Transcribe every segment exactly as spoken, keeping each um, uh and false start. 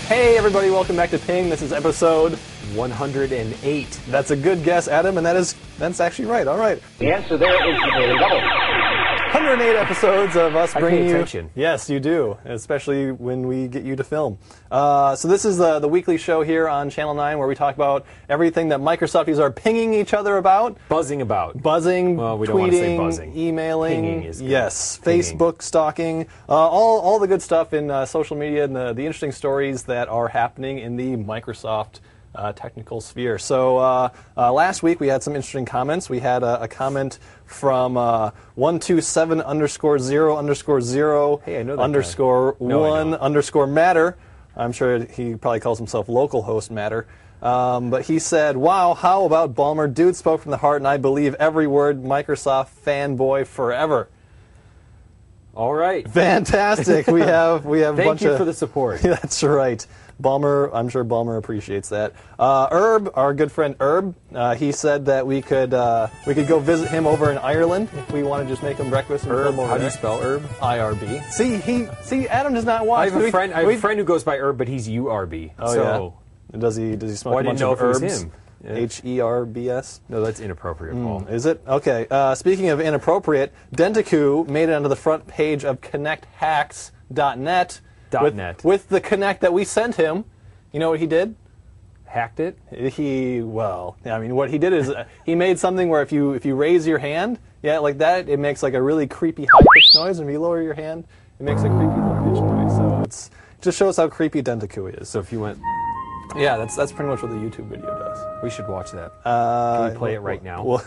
Hey everybody, welcome back to Ping. This is episode one hundred eight. That's a good guess, Adam, and that is that's actually right. All right. The answer there is the Daily Double. one hundred eight episodes of us I bringing pay you. attention. Yes, you do, especially when we get you to film. Uh, so this is the the weekly show here on Channel nine where we talk about everything that Microsofties are pinging each other about. Buzzing about. Buzzing, Well, we tweeting, don't want to say buzzing. emailing, Pinging is good. yes, Pinging. Facebook stalking, uh, all all the good stuff in uh, social media and the, the interesting stories that are happening in the Microsoft uh, technical sphere. So uh, uh, last week we had some interesting comments. We had a, a comment from uh, one two seven underscore zero underscore zero Hey, I know that underscore guy. No, I one don't. underscore matter. I'm sure he probably calls himself localhost matter. Um, but he said, wow, how about Ballmer? Dude spoke from the heart, and I believe every word. Microsoft fanboy forever. All right. Fantastic. We have we have a Thank bunch you of, for the support. That's right. Balmer, I'm sure Balmer appreciates that. Uh, Herb, our good friend Herb, uh, he said that we could uh, we could go visit him over in Ireland if we want to just make him breakfast. And Herb, film over how do you there. spell herb? I R B. See, he see Adam does not watch. I have a We- friend. I have we- a friend who goes by Herb, but he's U R B. Oh so yeah. Does he does he smoke Well, I a didn't bunch know of if it was herbs? him. Yeah. H E R B S. no, that's inappropriate, Paul. Is it? Okay. Uh, speaking of inappropriate, Dentiku made it onto the front page of connect hacks dot net Dot with, net. with the Connect that we sent him. You know what he did? Hacked it. He well, I mean, what he did is uh, he made something where if you if you raise your hand, yeah, like that, it makes like a really creepy high pitched noise, and if you lower your hand, it makes a creepy low pitched noise. So it's it just shows how creepy Dentiku is. So if you went, Yeah, that's that's pretty much what the YouTube video does. we should watch that. Uh, Can we play it right now? Well,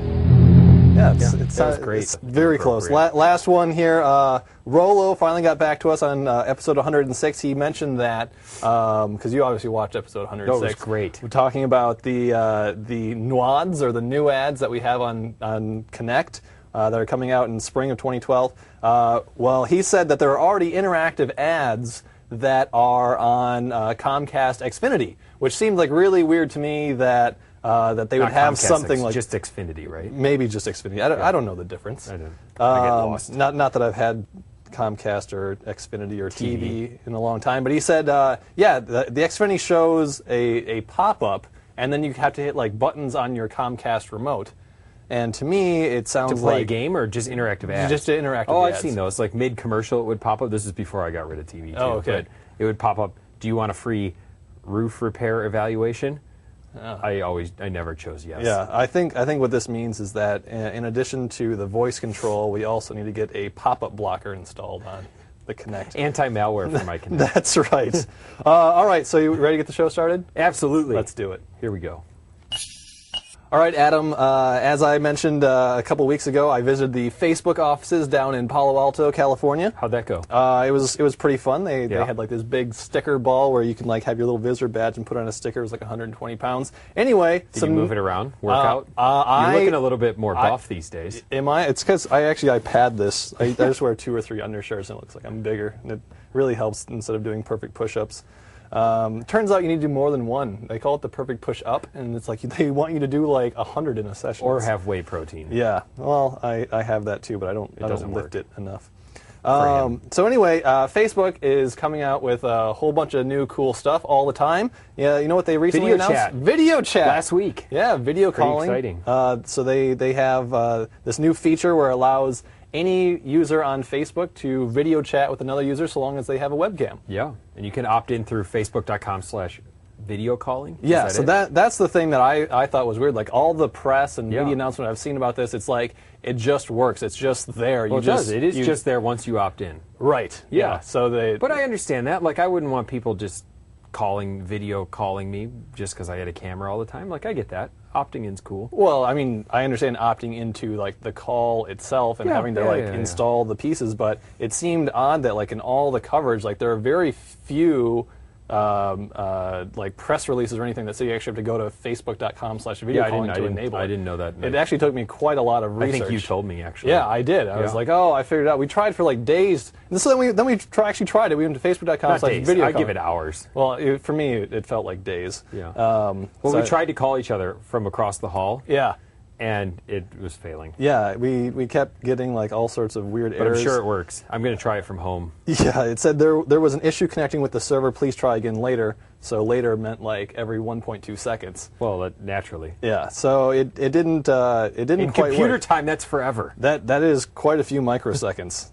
yeah, it's, Yeah, it's, that was uh, great. it's very close. La- Appropriate. last one here. Uh, Rolo finally got back to us on uh, episode one hundred six. He mentioned that because you obviously watched episode one hundred six. No, it was great. We're talking about the uh, the N W A Ds or the new ads that we have on on Connect uh, that are coming out in spring of twenty twelve. Uh, well, he said that there are already interactive ads that are on uh, Comcast Xfinity, which seems like really weird to me that uh, that they would Not have Comcast, something it's like just Xfinity, right? maybe just Xfinity. I don't, I don't know the difference. I don't. I get Um, lost. Not not that I've had Comcast or Xfinity or T V, T V. in a long time, but he said, uh, yeah, the, the Xfinity shows a, a pop-up, and then you have to hit like buttons on your Comcast remote. And to me, it sounds To play like a game or just interactive ads? Just to interactive Oh, I've ads. seen those. Like mid-commercial, it would pop up. This is before I got rid of T V, too. Oh, okay. But it would pop up, do you want a free roof repair evaluation? I always, I never chose yes. Yeah, I think I think what this means is that uh, in addition to the voice control, we also need to get a pop-up blocker installed on the Kinect. Anti-malware for my Kinect. That's right. uh, all right, so you ready to get the show started? Absolutely. Let's do it. Here we go. All right, Adam, uh, as I mentioned uh, a couple weeks ago, I visited the Facebook offices down in Palo Alto, California. How'd that go? Uh, it was it was pretty fun. They they Yeah. had like this big sticker ball where you can like have your little visitor badge and put on a sticker. It was like one hundred twenty pounds. Anyway, Did you move it around? Work uh, out? uh, I- You're looking a little bit more I- buff these days. Am I? It's because I actually I pad this. I, I just wear two or three undershirts and it looks like I'm bigger, and it really helps instead of doing perfect push-ups. Um, turns out you need to do more than one. They call it the perfect push-up, and it's like they want you to do like a hundred in a session. Or have whey protein. Yeah, well, I, I have that too, but I don't I doesn't don't lift work. it enough. him. Um, so anyway, uh, Facebook is coming out with a whole bunch of new cool stuff all the time. Yeah, you know what they recently Video announced? chat. Video chat. Last week. Yeah, video Pretty calling. exciting. Uh, so they they have uh, this new feature where it allows any user on Facebook to video chat with another user so long as they have a webcam. Yeah. And you can opt in through facebook.com slash video calling. Is Yeah, that so it? that that's the thing that I, I thought was weird. Like all the press and Yeah. media announcement I've seen about this, it's like it just works. It's just there. Well, you it just, does. It is you- just there once you opt in. right. Yeah. So they. But I understand that. Like, I wouldn't want people just calling, video calling me just because I had a camera all the time. Like, I get that. Opting in's cool. Well, I mean, I understand opting into like the call itself and Yeah, having to yeah, like yeah, yeah. install the pieces, but it seemed odd that like in all the coverage, like there are very few um, uh, like press releases or anything that say you actually have to go to facebook.com slash video Yeah, I calling didn't- to I didn't- enable I it. didn't know that. It actually took me quite a lot of I research. think you told me, actually. Yeah, I did. I was Yeah. like, oh, I figured it out. We tried for like days. And so then we then we try, actually tried it. We went to facebook.com Not slash days. video I calling. give it hours. Well, it, for me, it, it felt like days. Yeah. Um, Well, so we I- tried to call each other from across the hall, Yeah. and it was failing. Yeah, we, we kept getting like all sorts of weird But errors. I'm sure it works. I'm going to try it from home. Yeah, it said there there was an issue connecting with the server. Please try again later. So later meant like every one point two seconds. Well, that, naturally. Yeah, so it it didn't uh, it didn't In quite computer work. time, that's forever. That that is quite a few microseconds.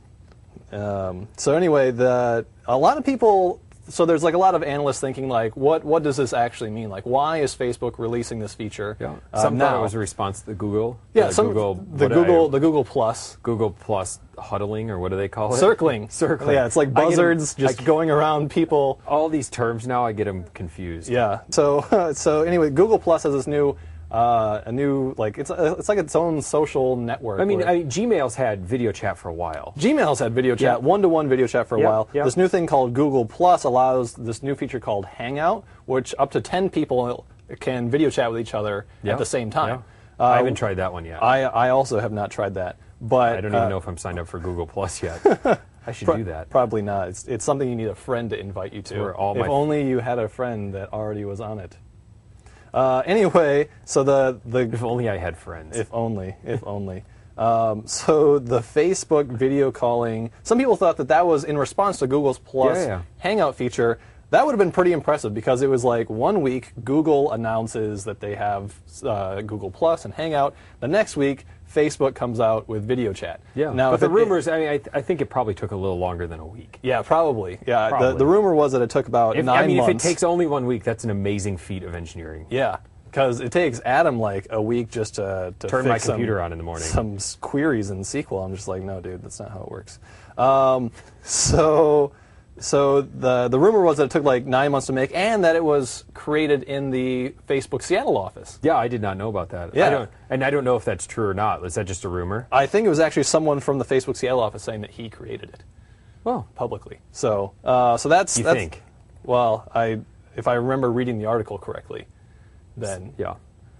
um, so anyway, the a lot of people. So there's like a lot of analysts thinking like, what what does this actually mean? Like, why is Facebook releasing this feature? Yeah. uh, Some now? thought it was a response to the Google. Yeah, the some Google, the what Google I- the Google Plus. Google Plus huddling, or what do they call it? Circling. Circling. Yeah, it's like I get 'em- buzzards I just get- going around people. All these terms now, I get them confused. Yeah. So so anyway, Google Plus has this new uh, a new like it's a, it's like its own social network. I mean, where- I mean, Gmail's had video chat for a while. Gmail's had video chat, Yeah. one-to-one video chat for a Yeah, while. yeah. This new thing called Google Plus allows this new feature called Hangout, which up to ten people can video chat with each other Yeah, at the same time. yeah. Uh, I haven't tried that one yet. I, I also have not tried that, but I don't uh, even know if I'm signed up for Google Plus yet. I should pro- do that. Probably not. It's, it's something you need a friend to invite you to. Where all if my- only you had a friend that already was on it. Uh, anyway, so the the If only I had friends. If only, if only. Um, so the Facebook video calling, some people thought that that was in response to Google's Plus Yeah, yeah. Hangout feature. That would have been pretty impressive because it was like one week Google announces that they have uh, Google Plus and Hangout. The next week, Facebook comes out with video chat. yeah. Now, but if the it- rumors, I mean, I, th- I think it probably took a little longer than a week. Yeah, probably. Yeah, The, Probably. the rumor was that it took about If, nine I mean, months. if it takes only one week, that's an amazing feat of engineering. Yeah, because it takes Adam like a week just to, to Turn fix my some- computer on in the morning. Some s- queries in S Q L. I'm just like, no, dude, that's not how it works. Um, so, so the the rumor was that it took like nine months to make, and that it was created in the Facebook Seattle office. Yeah, I did not know about that. Yeah. I don't, and I don't know if that's true or not. Is that just a rumor? I think it was actually someone from the Facebook Seattle office saying that he created it Well, publicly. So, uh, so that's You that's, think? Well, I if I remember reading the article correctly, then yeah.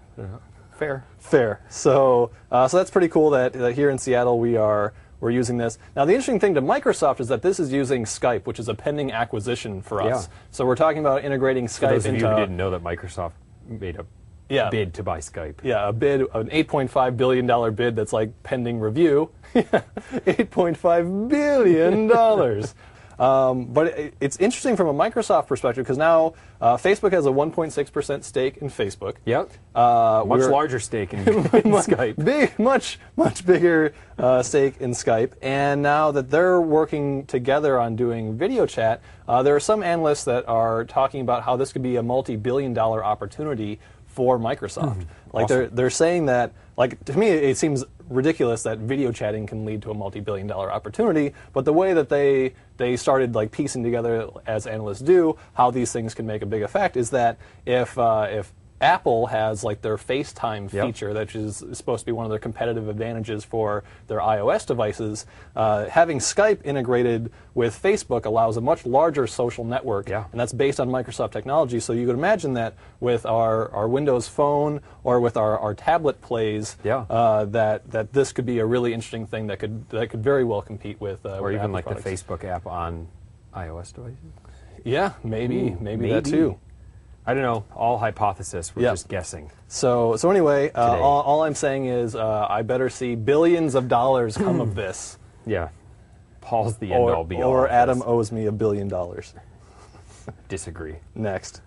Fair. fair. So, uh, so that's pretty cool that, that here in Seattle we are we're using this. Now, the interesting thing to Microsoft is that this is using Skype, which is a pending acquisition for us. Yeah. So we're talking about integrating For Skype those of into you who didn't know that Microsoft made a Yeah. bid to buy Skype. yeah a bid, an eight point five billion dollar bid that's like pending review. eight point five billion dollars. Um, but it, it's interesting from a Microsoft perspective because now uh, Facebook has a one point six percent stake in Facebook. Yep. Uh, Much we're- larger stake in, in Skype. Big, much, much bigger uh, stake in Skype. And now that they're working together on doing video chat, uh, there are some analysts that are talking about how this could be a multi-billion dollar opportunity for Microsoft. Like they're they're saying that, like to me, it seems ridiculous that video chatting can lead to a multi-billion dollar opportunity. But the way that they they started like piecing together, as analysts do, how these things can make a big effect is that if uh, if Apple has like their FaceTime Yep. feature, that is supposed to be one of their competitive advantages for their iOS devices. Uh, having Skype integrated with Facebook allows a much larger social network, Yeah. and that's based on Microsoft technology. So you could imagine that with our, our Windows Phone or with our, our tablet plays, Yeah. uh, that that this could be a really interesting thing that could that could very well compete with, uh, Or with even Apple like products. the Facebook app on iOS devices. Yeah, maybe, Ooh, maybe that maybe. too. I don't know. All hypothesis. We're Yeah. just guessing. So, so anyway, uh, Today. all, all I'm saying is uh, I better see billions of dollars come of this, Yeah. Paul's the end or, all be all. or of Adam this. owes me a billion dollars. Disagree. Next,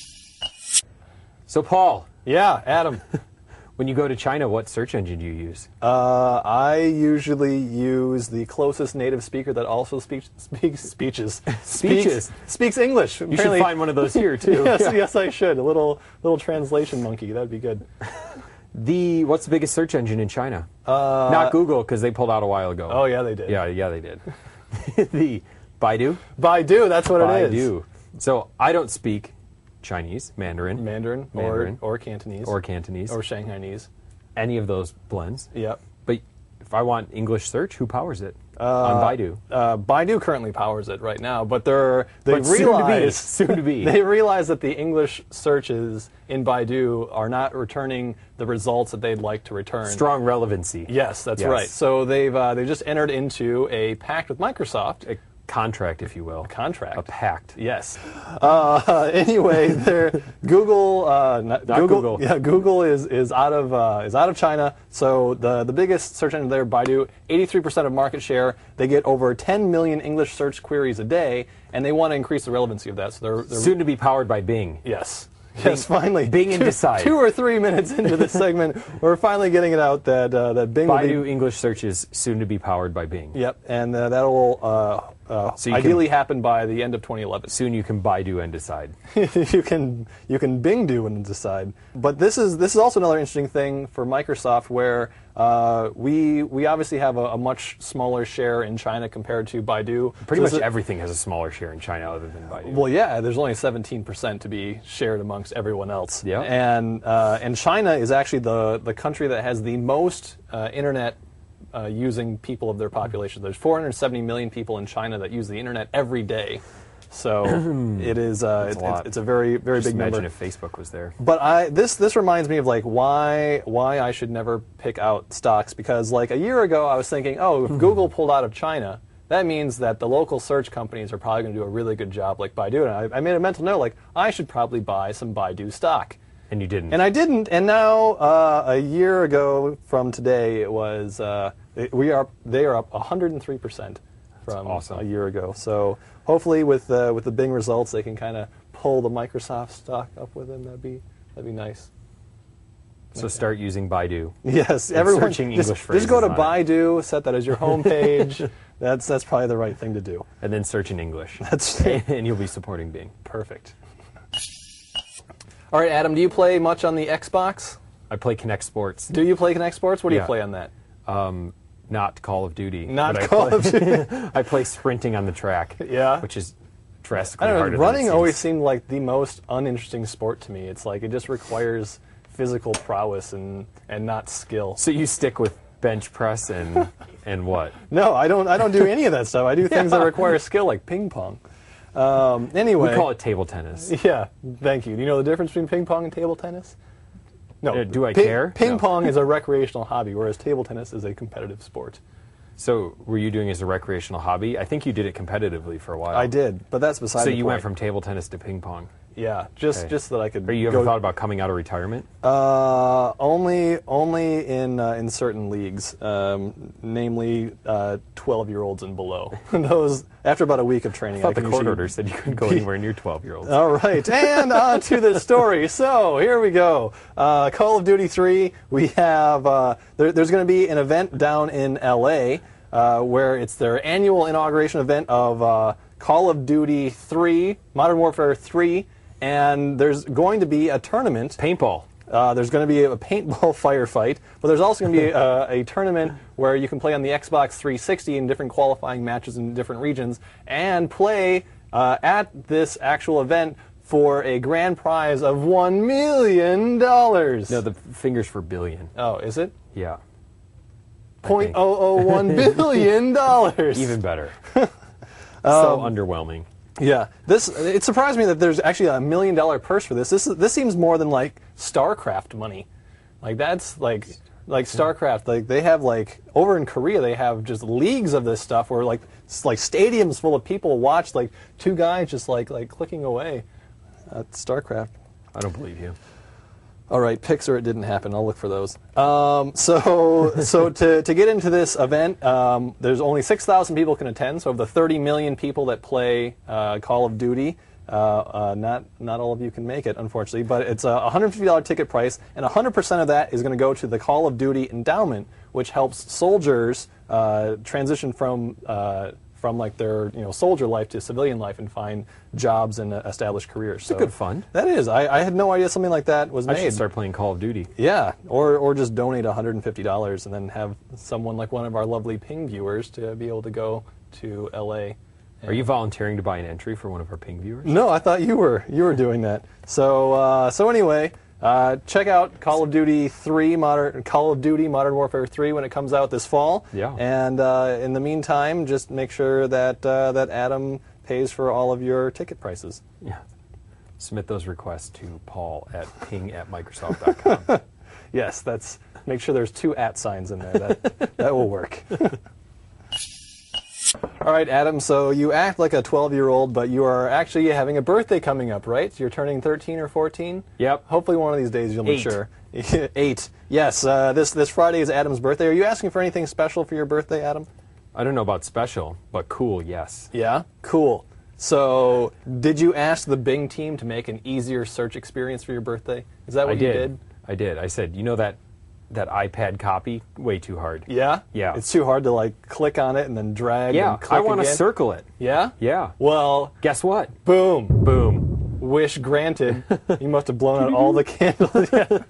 So, Paul, yeah, Adam. when you go to China, what search engine do you use? Uh, I usually use the closest native speaker that also speaks speaks speeches Speeches. speaks, speaks English. You should find one of those here too. yes, yes, I should. A little little translation monkey. That'd be good. The what's the biggest search engine in China? Uh, Not Google, because they pulled out a while ago. Oh yeah, they did. Yeah, yeah, they did. The Baidu. Baidu. That's what it is. Baidu. So I don't speak Chinese, Mandarin, Mandarin, Mandarin. or or Cantonese or Cantonese, or Shanghainese. any of those blends. Yep. But if I want English search, who powers it on Baidu? Uh, Baidu currently powers it right now, but they're they But soon to be, realize soon to be. they realize that the English searches in Baidu are not returning the results that they'd like to return. Strong relevancy. Yes, that's Yes. right. So they've uh, they just entered into a pact with Microsoft. A contract, if you will. A contract. A pact. Yes. Uh, anyway, there, Google, uh, not, Not Google, Google. yeah, Google is is out of uh, is out of China. So the the biggest search engine there, Baidu, eighty-three percent of market share. They get over ten million English search queries a day, and they want to increase the relevancy of that. So they're, they're Soon to be powered by Bing. yes. Yes, finally. Bing and two, Decide. Two or three minutes into this segment, we're finally getting it out that uh, that Bing will Baidu be. English search is soon to be powered by Bing. Yep, and uh, that will uh, uh, So you ideally happen by the end of twenty eleven. Soon you can Baidu and decide. you can you can Bing do and decide. But this is this is also another interesting thing for Microsoft, where uh, we we obviously have a, a much smaller share in China compared to Baidu. Pretty So much this is- everything has a smaller share in China other than Baidu. Well, yeah, there's only seventeen percent to be shared amongst everyone else. Yeah. And uh, and China is actually the the country that has the most uh, internet uh, using people of their population. There's four hundred seventy million people in China that use the internet every day. So it is uh, That's it- a lot. it's, it's a very very Just big imagine number. if Facebook was there. But I this this reminds me of like why why I should never pick out stocks, because like a year ago I was thinking, oh, if Google pulled out of China, that means that the local search companies are probably going to do a really good job like Baidu. And I, I made a mental note like I should probably buy some Baidu stock. And you didn't. And I didn't. And now uh, a year ago from today, it was uh, it, we are they are up one hundred three percent from awesome. a year ago. So hopefully with uh, with the Bing results, they can kind of pull the Microsoft stock up with them. That'd be that'd be nice. So start using Baidu. Yes, And everyone. searching just, English just go to phrases on it. Baidu, set that as your home page. that's that's probably the right thing to do. And then search in English. That's And you'll be supporting Bing. perfect. All right, Adam, do you play much on the Xbox? I play Kinect Sports. Do you play Kinect Sports? What do you Yeah. play on that? Um, not Call of Duty. Not but I Call play- of Duty. I play sprinting on the track. Yeah. Which is drastically I don't harder know. than Running it always seems. seemed like the most uninteresting sport to me. It's like it just requires physical prowess and, and not skill. So you stick with bench press and and what? No, I don't. I don't do any of that stuff. I do things that require skill, like ping pong. Um, anyway, We call it table tennis. yeah. Thank you. Do you know the difference between ping pong and table tennis? No. Uh, do I Ping- care? Ping No. pong is a recreational hobby, whereas table tennis is a competitive sport. So were you doing it as a recreational hobby? I think you did it competitively for a while. I did, but that's beside So the you point. went from table tennis to ping pong. Yeah, just Okay. just so that I could. Or you ever go, thought about coming out of retirement? Uh, only only in uh, in certain leagues, um, namely uh, twelve-year-olds and below. Those after about a week of training. I thought can the court usually- order said you couldn't go anywhere near twelve-year-olds. All right, and on to the story. So here we go. Uh, Call of Duty three. We have uh, there, there's going to be an event down in L A uh, where it's their annual inauguration event of uh, Call of Duty three, Modern Warfare three, and there's going to be a tournament. Paintball. Uh, there's going to be a paintball firefight, but there's also going to be a, a tournament where you can play on the Xbox three sixty in different qualifying matches in different regions and play uh, at this actual event for a grand prize of one million dollars. No, the fingers for billion. Oh, is it? Yeah. Point oh oh one billion dollars. Even better. Um, so underwhelming. Yeah, this it surprised me that there's actually a million dollar purse for this. This is, this seems more than like StarCraft money. Like that's like like StarCraft. Like they have like over in Korea they have just leagues of this stuff where like s- like stadiums full of people watch like two guys just like like clicking away at StarCraft. I don't believe you. All right, picks or it didn't happen. I'll look for those. Um, so, so to, to get into this event, um, there's only six thousand people can attend. So of the thirty million people that play uh, Call of Duty, uh, uh, not not all of you can make it, unfortunately. But it's a one hundred fifty dollars ticket price, and one hundred percent of that is going to go to the Call of Duty Endowment, which helps soldiers uh, transition from uh, from like their you know soldier life to civilian life and find jobs and uh, establish careers. So a good fund. That is. I, I had no idea something like that was I made. should start playing Call of Duty. Yeah, or or just donate one hundred fifty dollars and then have someone like one of our lovely Ping viewers to be able to go to L A. Are you volunteering to buy an entry for one of our Ping viewers? No, I thought you were you were doing that. So uh, so anyway, uh, check out Call of Duty three Modern Call of Duty Modern Warfare three when it comes out this fall. Yeah. And uh, in the meantime, just make sure that uh, that Adam pays for all of your ticket prices. Yeah. Submit those requests to Paul at ping at Microsoft dot com. Yes, that's make sure there's two at signs in there. That that will work. All right, Adam, so you act like a twelve-year-old, but you are actually having a birthday coming up, right? You're turning thirteen or fourteen? Yep. Hopefully one of these days you'll Eight. mature. Eight. Yes, uh, this, this Friday is Adam's birthday. Are you asking for anything special for your birthday, Adam? I don't know about special, but cool, yes. Yeah? Cool. So, did you ask the Bing team to make an easier search experience for your birthday? Is that what I you did. did? I did. I said, you know that that iPad copy? Way too hard. Yeah? Yeah. It's too hard to, like, click on it and then drag Yeah, and click I want to again? circle it. Yeah? Yeah. Well, Guess what? boom. Boom. Wish granted. You must have blown out all the candles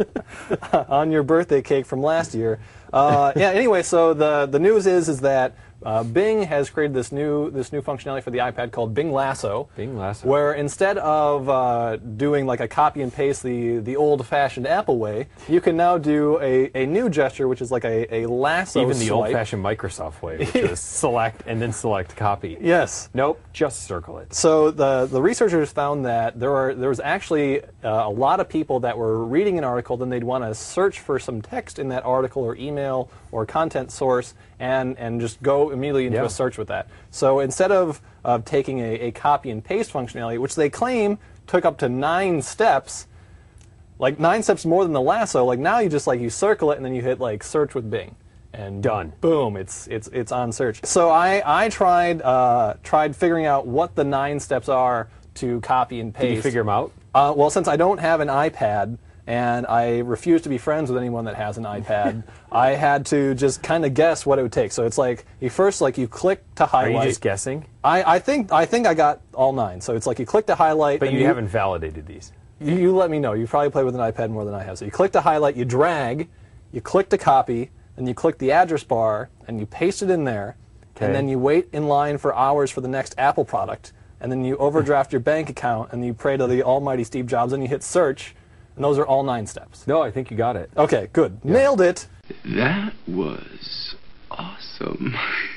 on your birthday cake from last year. Uh, yeah. Anyway, so the the news is is that uh, Bing has created this new this new functionality for the iPad called Bing Lasso. Bing Lasso. Where instead of uh, doing like a copy and paste the the old-fashioned Apple way, you can now do a, a new gesture, which is like a, a lasso Even the swipe. old-fashioned Microsoft way, which is select and then select copy. Yes. Nope, just circle it. So the, the researchers found that there are there was actually uh, a lot of people that were reading an article, then they'd want to search for some text in that article or email or content source and, and just go immediately into Yeah. a search with that. So instead of, of taking a, a copy and paste functionality, which they claim took up to nine steps, like nine steps more than the lasso, like now you just like you circle it and then you hit like search with Bing. And Done. Boom! It's it's it's on search. So I I tried uh, tried figuring out what the nine steps are to copy and paste. Did you figure them out? Uh, well, since I don't have an iPad and I refuse to be friends with anyone that has an iPad, I had to just kind of guess what it would take. So it's like you first like you click to Are highlight. you just guessing? I, I think I think I got all nine. So it's like you click to highlight. But and you haven't validated these. You, you let me know. You probably play with an iPad more than I have. So you click to highlight, you drag, you click to copy, and you click the address bar, and you paste it in there, Okay. and then you wait in line for hours for the next Apple product, and then you overdraft your bank account, and you pray to the almighty Steve Jobs, and you hit search, and those are all nine steps. No, I think you got it. Okay, good. Nailed it. That was awesome.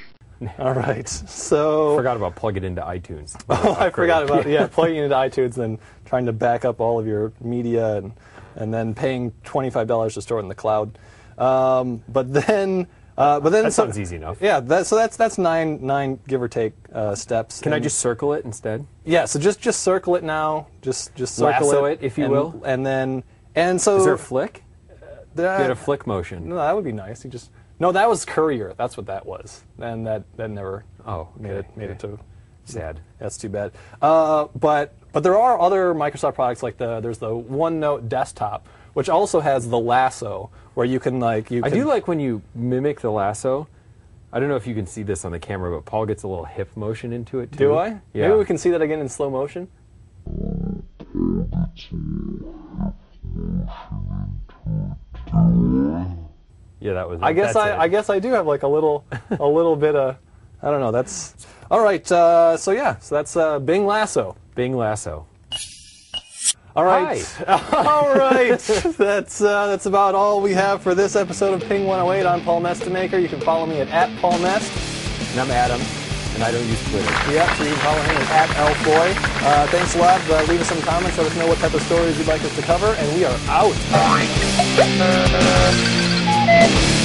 All right. So Forgot about plug it into iTunes. Oh, I forgot about yeah, plugging into iTunes and then trying to back up all of your media and and then paying twenty-five dollars to store it in the cloud. Um, but then, uh, but then That so- sounds easy enough. Yeah, that, so that's that's nine nine give or take uh, steps. Can I And- just circle it instead? yeah? So just just circle it now. Just just circle Lasso it, it, if you and, will. and then and so Is there a flick? there- You had a flick motion. No, that would be nice. You just no, that was Courier. That's what that was, and that that never Oh, made okay, it made it okay. to. Sad. That's too bad. Uh, but but there are other Microsoft products like the there's the OneNote desktop, which also has the lasso, where you can like you. I can, do like when you mimic the lasso. I don't know if you can see this on the camera, but Paul gets a little hip motion into it too. Do I? Yeah. Maybe we can see that again in slow motion. Yeah, that was. I guess that's I, it. I guess I do have like a little a little bit of I don't know. That's all right. Uh, so yeah, so that's uh, Bing Lasso. Bing Lasso. All right, all right. That's uh, that's about all we have for this episode of Ping one oh eight. I'm Paul Mestemaker. You can follow me at, at Paul Mest. And I'm Adam, and I don't use Twitter. Yeah, so you can follow him at Elfboy. Uh, thanks a lot. Uh, leave us some comments. Let us know what type of stories you'd like us to cover, and we are out.